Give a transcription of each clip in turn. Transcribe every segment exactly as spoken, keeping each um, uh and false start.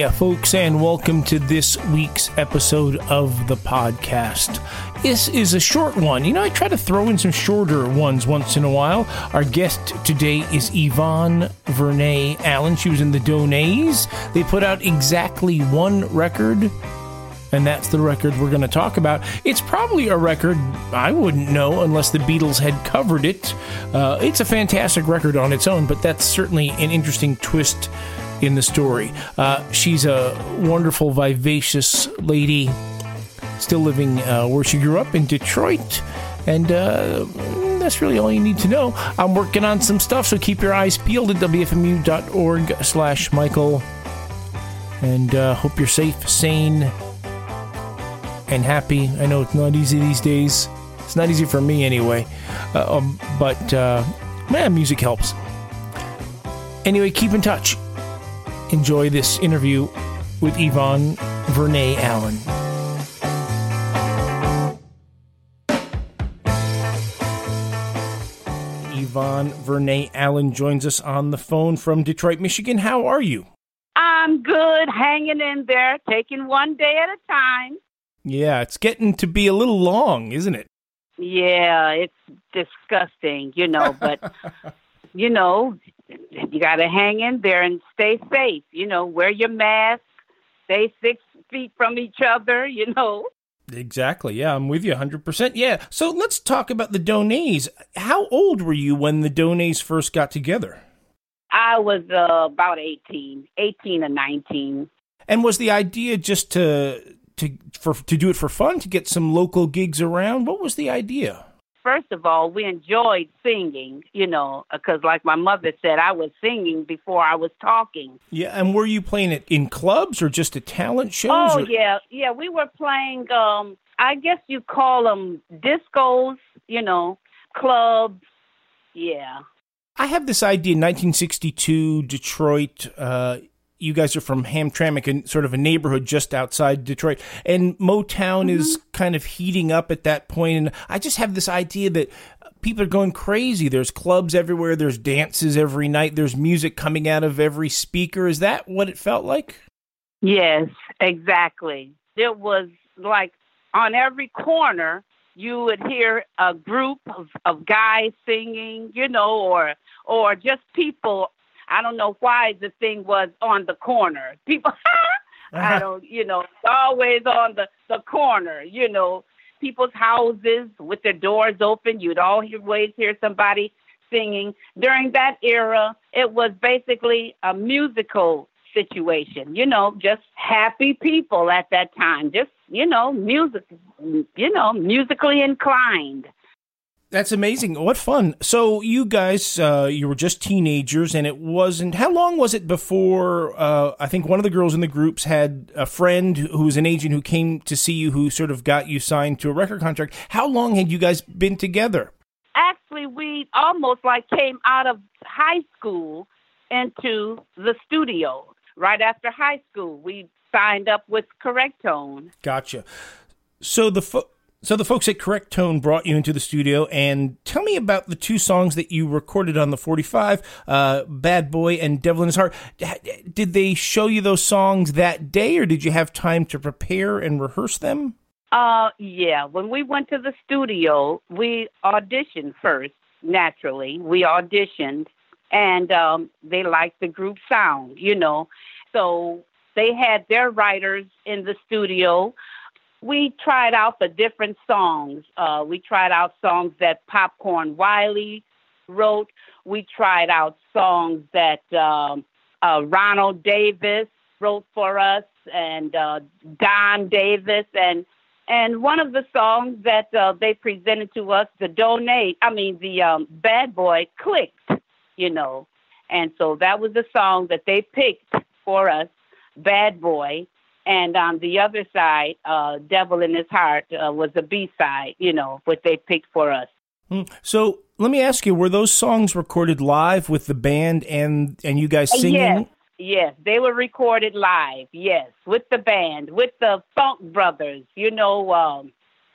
Hi, folks, and welcome to this week's episode of the podcast. This is a short one. You know, I try to throw in some shorter ones once in a while. Our guest today is Yvonne Vernee Allen. She was in the Donays. They put out exactly one record, and that's the record we're going to talk about. It's probably a record I wouldn't know unless the Beatles had covered it. Uh, it's a fantastic record on its own, but that's certainly an interesting twist in the story. Uh, she's a wonderful, vivacious lady, still living uh, where she grew up in Detroit, and uh, that's really all you need to know. I'm working on some stuff, so keep your eyes peeled at W F M U dot org slash Michael, and uh, hope you're safe, sane, and happy. I know it's not easy these days. It's not easy for me anyway, uh, um, but uh, man, music helps. Anyway, keep in touch. Enjoy this interview with Yvonne Vernee Allen. Yvonne Vernee Allen joins us on the phone from Detroit, Michigan. How are you? I'm good, hanging in there, taking one day at a time. Yeah, it's getting to be a little long, isn't it? Yeah, it's disgusting, you know, but, you know, you got to hang in there and stay safe. You know, wear your mask, stay six feet from each other, you know. Exactly. Yeah, I'm with you one hundred percent. Yeah. So let's talk about the Donays. How old were you when the Donays first got together? I was uh, about eighteen, eighteen or nineteen. And was the idea just to to for to do it for fun, to get some local gigs around? What was the idea? First of all, we enjoyed singing, you know, because like my mother said, I was singing before I was talking. Yeah, and were you playing it in clubs or just at talent shows? Oh, or? yeah, yeah, we were playing, um, I guess you call them discos, you know, clubs, yeah. I have this idea, in nineteen sixty-two, Detroit, uh, you guys are from Hamtramck, and sort of a neighborhood just outside Detroit, and Motown mm-hmm. is kind of heating up at that point, and I just have this idea that people are going crazy. There's clubs everywhere, there's dances every night, there's music coming out of every speaker. Is that what it felt like? Yes, exactly. It was like on every corner, you would hear a group of, of guys singing, you know, or or just people. I don't know why the thing was on the corner. People, I don't, you know, it's always on the, the corner, you know, people's houses with their doors open. You'd always hear somebody singing. During that era, it was basically a musical situation, you know, just happy people at that time, just, you know, music, you know, musically inclined. That's amazing. What fun. So you guys, uh, you were just teenagers, and it wasn't, how long was it before, uh, I think one of the girls in the groups had a friend who was an agent who came to see you, who sort of got you signed to a record contract. How long had you guys been together? Actually, we almost like came out of high school into the studio. Right after high school, we signed up with Correct Tone. Gotcha. So the fo- So the folks at Correct Tone brought you into the studio, and tell me about the two songs that you recorded on the forty-five, uh, Bad Boy and Devil in His Heart. Did they show you those songs that day, or did you have time to prepare and rehearse them? Uh, yeah. When we went to the studio, we auditioned first, naturally. We auditioned, and um, they liked the group sound, you know. So they had their writers in the studio. We tried out the different songs. Uh, we tried out songs that Popcorn Wiley wrote. We tried out songs that um, uh, Ronald Davis wrote for us, and uh, Don Davis. And and one of the songs that uh, they presented to us, the Donate, I mean, the um, Bad Boy, clicked, you know. And so that was the song that they picked for us, Bad Boy. And on the other side, uh, Devil in His Heart uh, was the B-side, you know, what they picked for us. So let me ask you, were those songs recorded live with the band and, and you guys singing? Yes, yes, they were recorded live, yes, with the band, with the Funk Brothers, you know, um,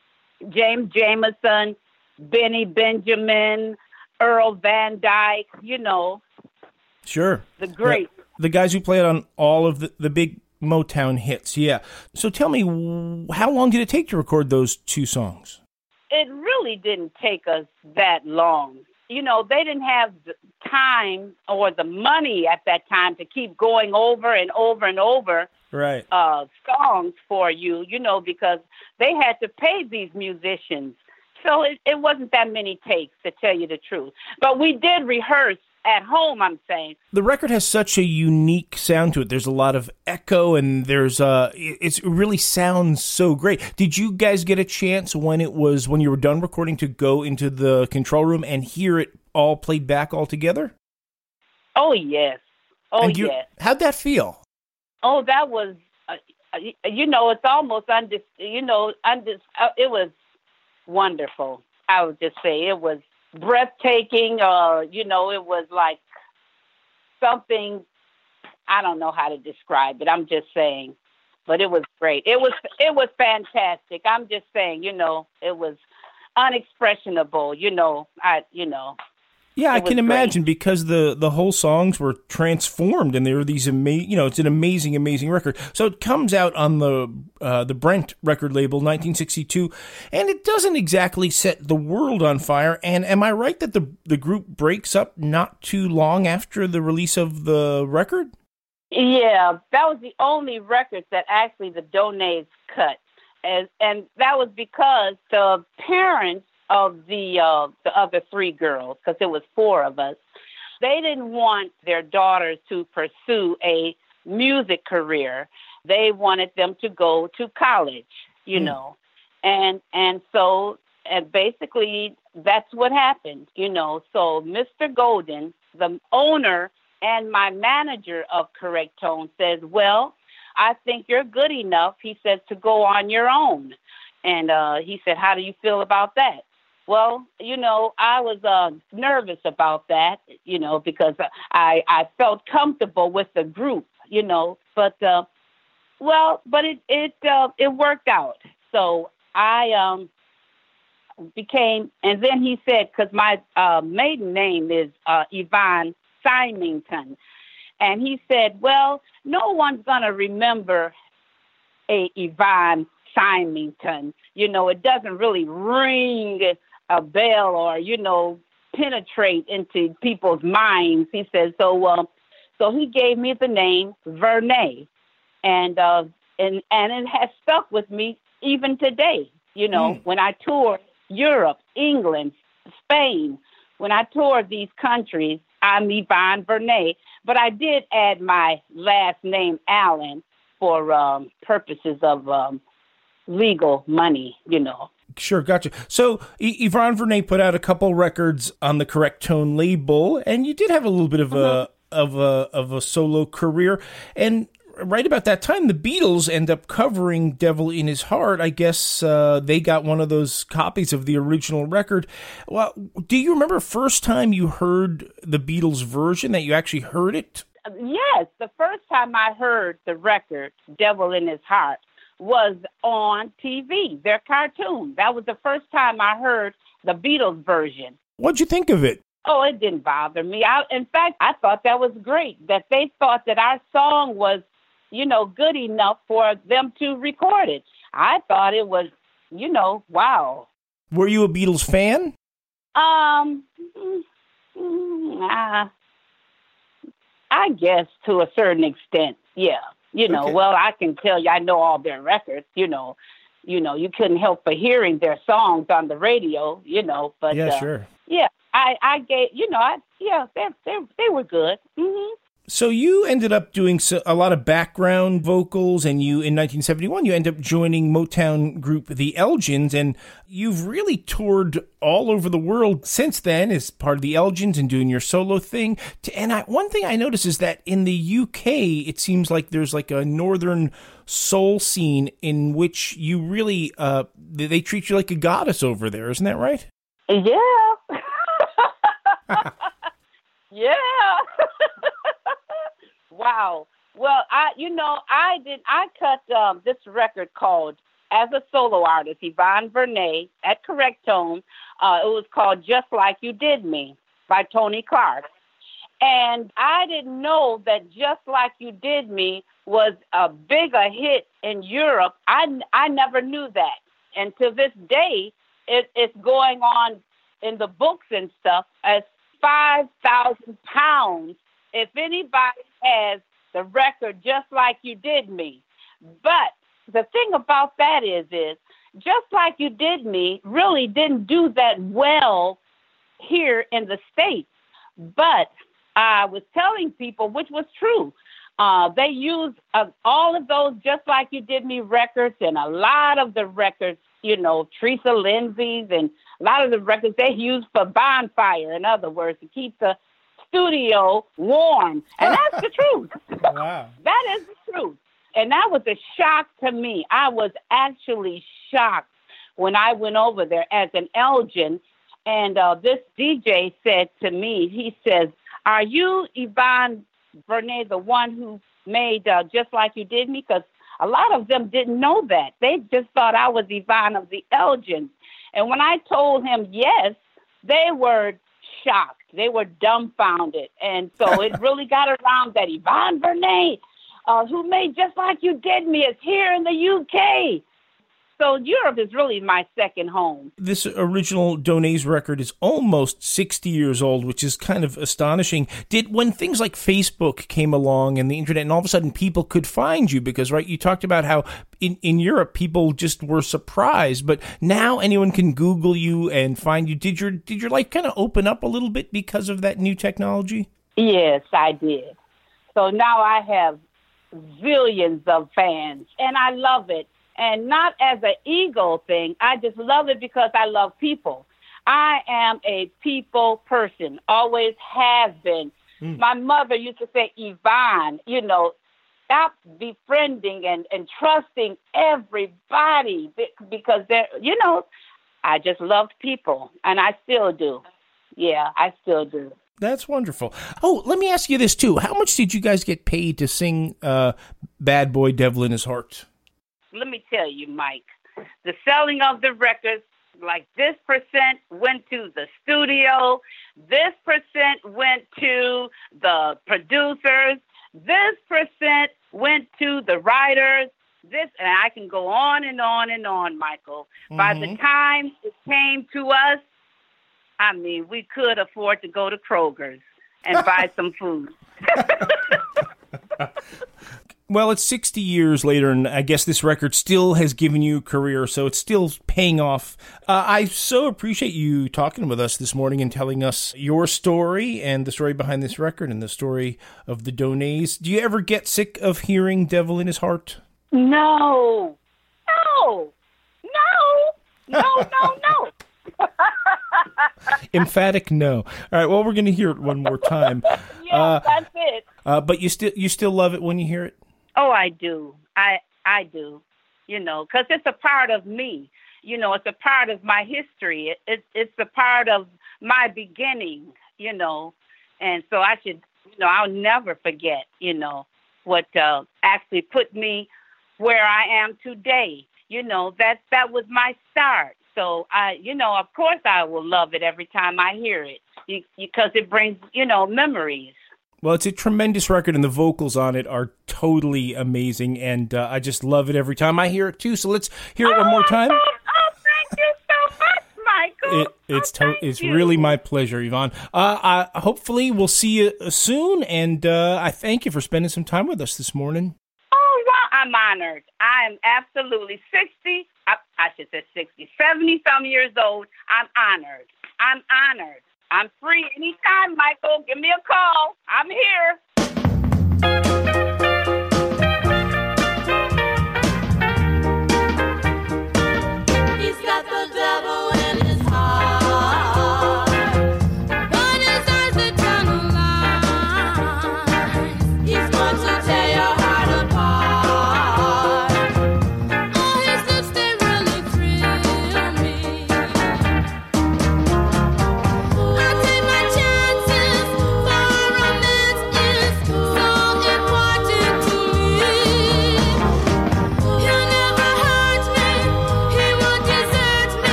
James Jamerson, Benny Benjamin, Earl Van Dyke, you know. Sure. The great. Yeah, the guys who played on all of the, the big Motown hits, yeah. So tell me, how long did it take to record those two songs? It really didn't take us that long. You know, they didn't have the time or the money at that time to keep going over and over and over right. uh, songs for you, you know, because they had to pay these musicians. So it, it wasn't that many takes, to tell you the truth. But we did rehearse at home, I'm saying. The record has such a unique sound to it. There's a lot of echo, and there's uh, it's, it really sounds so great. Did you guys get a chance when it was, when you were done recording, to go into the control room and hear it all played back all together? Oh, yes. Oh, you, yes. How'd that feel? Oh, that was, uh, you know, it's almost, undis, you know, undis, uh, it was wonderful. I would just say it was breathtaking. Uh, you know, it was like something, I don't know how to describe it. I'm just saying, but it was great. It was, it was fantastic. I'm just saying, you know, it was unexpressionable, you know, I, you know. Yeah, I can imagine, because the, the whole songs were transformed, and they were these amazing, you know, it's an amazing, amazing record. So it comes out on the uh, the Brent record label, nineteen sixty-two, and it doesn't exactly set the world on fire. And am I right that the the group breaks up not too long after the release of the record? Yeah, that was the only record that actually the Donays cut, and and that was because the parents of the uh, the other three girls, because there was four of us, they didn't want their daughters to pursue a music career. They wanted them to go to college, you mm. know, and and so and basically that's what happened, you know. So Mister Golden, the owner and my manager of Correct Tone, says, "Well, I think you're good enough," he said, "to go on your own." And uh, he said, "How do you feel about that?" Well, you know, I was uh, nervous about that, you know, because I, I felt comfortable with the group, you know, but, uh, well, but it, it, uh, it worked out. So I um, became, and then he said, because my uh, maiden name is uh, Yvonne Symington, and he said, well, no one's going to remember a Yvonne Symington. You know, it doesn't really ring a bell or, you know, penetrate into people's minds. He says, so, uh, so he gave me the name Vernay, and, uh, and, and it has stuck with me even today. You know, mm. when I tour Europe, England, Spain, when I tour these countries, I'm Yvonne Vernay, but I did add my last name, Allen, for, um, purposes of, um, legal money, you know. Sure, gotcha. So y- Yvonne Vernay put out a couple records on the Correct Tone label, and you did have a little bit of uh-huh. a of a of a solo career. And right about that time, the Beatles end up covering "Devil in His Heart." I guess uh, they got one of those copies of the original record. Well, do you remember first time you heard the Beatles version, that you actually heard it? Yes, the first time I heard the record "Devil in His Heart" was on T V, their cartoon. That was the first time I heard the Beatles version. What'd you think of it? Oh, it didn't bother me. I, in fact, I thought that was great, that they thought that our song was, you know, good enough for them to record it. I thought it was, you know, wow. Were you a Beatles fan? Um, uh, I guess to a certain extent, yeah. You know, okay. Well, I can tell you, I know all their records, you know, you know, you couldn't help but hearing their songs on the radio, you know, but yeah, uh, sure. Yeah, I, I gave, you know, I, yeah, they, they, they were good. Mm-hmm. So you ended up doing a lot of background vocals, and you, in nineteen seventy-one, you end up joining Motown group The Elgins, and you've really toured all over the world since then as part of The Elgins and doing your solo thing. And I, one thing I noticed is that in the U K, it seems like there's like a northern soul scene in which you really, uh, they treat you like a goddess over there. Isn't that right? Yeah. Yeah. Wow. Well, I, you know, I did, I cut um, this record called, as a solo artist, Yvonne Vernay at Correct Tone. Uh, it was called Just Like You Did Me by Tony Clark. And I didn't know that Just Like You Did Me was a bigger hit in Europe. I, I never knew that. And to this day, it, it's going on in the books and stuff as five thousand pounds. If anybody has the record, Just Like You Did Me. But the thing about that is, is Just Like You Did Me really didn't do that well here in the States. But I was telling people, which was true, uh, they used uh, all of those Just Like You Did Me records and a lot of the records, you know, Teresa Lindsay's and a lot of the records they used for bonfire, in other words, to keep the studio warm. And that's the truth. Wow. That is the truth. And that was a shock to me. I was actually shocked when I went over there as an Elgin. And uh, this D J said to me, he says, "Are you Yvonne Vernay, the one who made uh, Just Like You Did Me?" Because a lot of them didn't know that. They just thought I was Yvonne of the Elgins. And when I told him yes, they were shocked. They were dumbfounded. And so it really got around that Yvonne Vernay, uh, who made Just Like You Did Me, is here in the U K. So Europe is really my second home. This original Donays record is almost sixty years old, which is kind of astonishing. Did, when things like Facebook came along and the internet, and all of a sudden people could find you, because, right, you talked about how in, in Europe people just were surprised, but now anyone can Google you and find you. Did your, did your life kind of open up a little bit because of that new technology? Yes, I did. So now I have zillions of fans, and I love it. And not as an ego thing. I just love it because I love people. I am a people person, always have been. Mm. My mother used to say, Yvonne, you know, stop befriending and, and trusting everybody because they're, you know, I just loved people, and I still do. Yeah, I still do. That's wonderful. Oh, let me ask you this, too. How much did you guys get paid to sing uh, Bad Boy Devil in His Heart? Let me tell you, Mike, the selling of the records, like this percent went to the studio, this percent went to the producers, this percent went to the writers, this, and I can go on and on and on, Michael. Mm-hmm. By the time it came to us, I mean, we could afford to go to Kroger's and buy some food. Well, it's sixty years later, and I guess this record still has given you a career, so it's still paying off. Uh, I so appreciate you talking with us this morning and telling us your story and the story behind this record and the story of the Donays. Do you ever get sick of hearing Devil in His Heart? No. No. No. No, no, no. Emphatic no. All right, well, we're going to hear it one more time. Yeah, uh, that's it. Uh, but you still you still love it when you hear it? Oh, I do. I I do. You know, because it's a part of me. You know, it's a part of my history. It, it, it's a part of my beginning, you know. And so I should, you know, I'll never forget, you know, what uh, actually put me where I am today. You know, that that was my start. So, I, you know, of course I will love it every time I hear it because it brings, you know, memories. Well, it's a tremendous record, and the vocals on it are totally amazing, and uh, I just love it every time I hear it, too. So let's hear it oh, one more time. Oh, oh, thank you so much, Michael. It, it's oh, to- it's you. really my pleasure, Yvonne. Uh, I, hopefully we'll see you soon, and uh, I thank you for spending some time with us this morning. Oh, well, I'm honored. I am absolutely sixty, I, I should say sixty, seventy-some years old. I'm honored. I'm honored. I'm free anytime, Michael. Give me a call. I'm here.